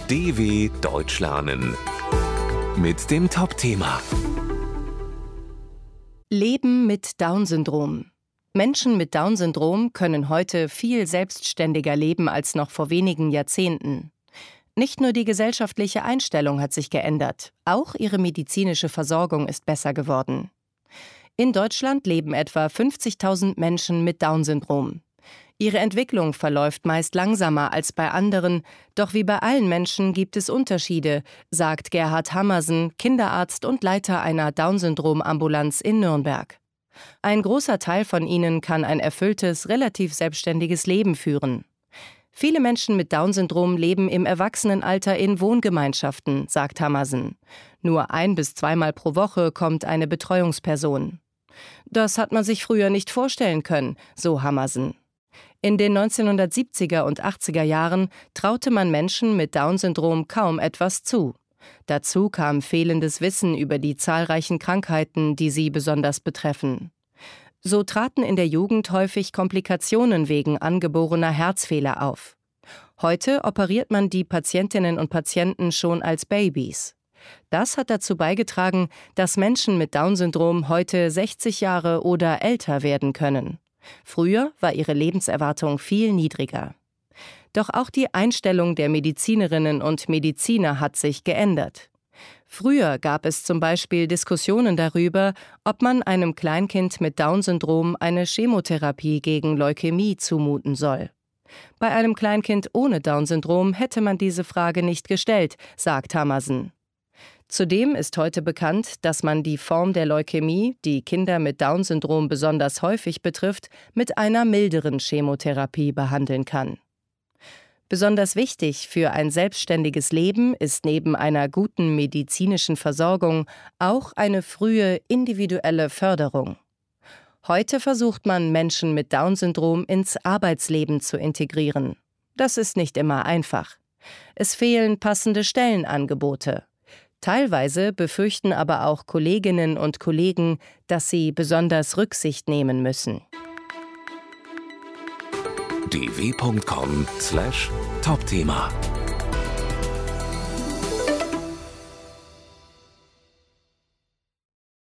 DW Deutsch lernen mit dem Top-Thema Leben mit Down-Syndrom. Menschen mit Down-Syndrom können heute viel selbstständiger leben als noch vor wenigen Jahrzehnten. Nicht nur die gesellschaftliche Einstellung hat sich geändert, auch ihre medizinische Versorgung ist besser geworden. In Deutschland leben etwa 50.000 Menschen mit Down-Syndrom. Ihre Entwicklung verläuft meist langsamer als bei anderen, doch wie bei allen Menschen gibt es Unterschiede, sagt Gerhard Hammersen, Kinderarzt und Leiter einer Down-Syndrom-Ambulanz in Nürnberg. Ein großer Teil von ihnen kann ein erfülltes, relativ selbstständiges Leben führen. Viele Menschen mit Down-Syndrom leben im Erwachsenenalter in Wohngemeinschaften, sagt Hammersen. Nur 1- bis 2-mal pro Woche kommt eine Betreuungsperson. Das hat man sich früher nicht vorstellen können, so Hammersen. In den 1970er und 80er Jahren traute man Menschen mit Down-Syndrom kaum etwas zu. Dazu kam fehlendes Wissen über die zahlreichen Krankheiten, die sie besonders betreffen. So traten in der Jugend häufig Komplikationen wegen angeborener Herzfehler auf. Heute operiert man die Patientinnen und Patienten schon als Babys. Das hat dazu beigetragen, dass Menschen mit Down-Syndrom heute 60 Jahre oder älter werden können. Früher war ihre Lebenserwartung viel niedriger. Doch auch die Einstellung der Medizinerinnen und Mediziner hat sich geändert. Früher gab es zum Beispiel Diskussionen darüber, ob man einem Kleinkind mit Down-Syndrom eine Chemotherapie gegen Leukämie zumuten soll. Bei einem Kleinkind ohne Down-Syndrom hätte man diese Frage nicht gestellt, sagt Hammersen. Zudem ist heute bekannt, dass man die Form der Leukämie, die Kinder mit Down-Syndrom besonders häufig betrifft, mit einer milderen Chemotherapie behandeln kann. Besonders wichtig für ein selbstständiges Leben ist neben einer guten medizinischen Versorgung auch eine frühe individuelle Förderung. Heute versucht man, Menschen mit Down-Syndrom ins Arbeitsleben zu integrieren. Das ist nicht immer einfach. Es fehlen passende Stellenangebote. Teilweise befürchten aber auch Kolleginnen und Kollegen, dass sie besonders Rücksicht nehmen müssen. dw.com/Topthema